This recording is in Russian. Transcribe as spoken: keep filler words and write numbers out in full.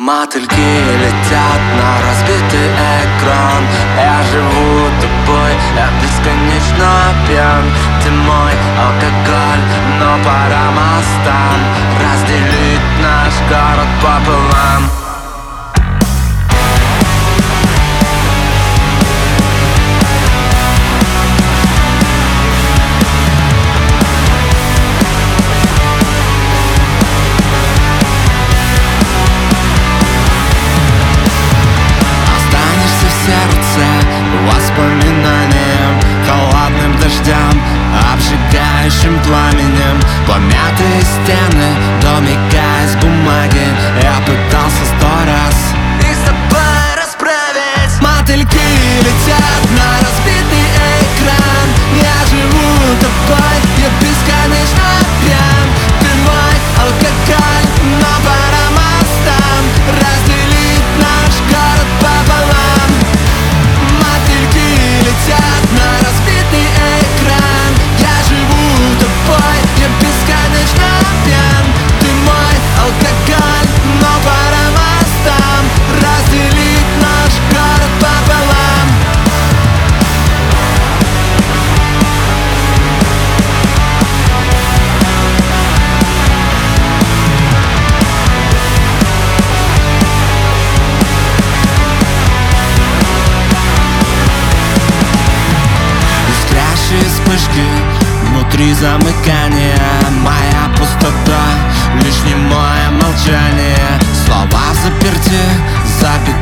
Мотыльки летят на разбитый экран. Я живу тобой, я бесконечно пьян. Ты мой алкоголь, но пора мостам разделить наш город пополам. Воспоминаниям, холодным дождям, обжигающим пламенем. Помятые стены, домика из бумаги. Я пытался сто раз их с тобой расправить. Мотыльки летят на разбитый экран. Я живу тобой, я бесконечно пьян. Ты мой алкоголь, но пора мостам разделить наш город пополам. Мотыльки летят на разбитый экран. Я живу тобой, я бесконечно пьян. Ты мой алкоголь, но пора мостам разделить наш город пополам. Искрящие вспышки внутри замыкания. Моя пустота, лишь немое молчание. Слова в заперти, забиты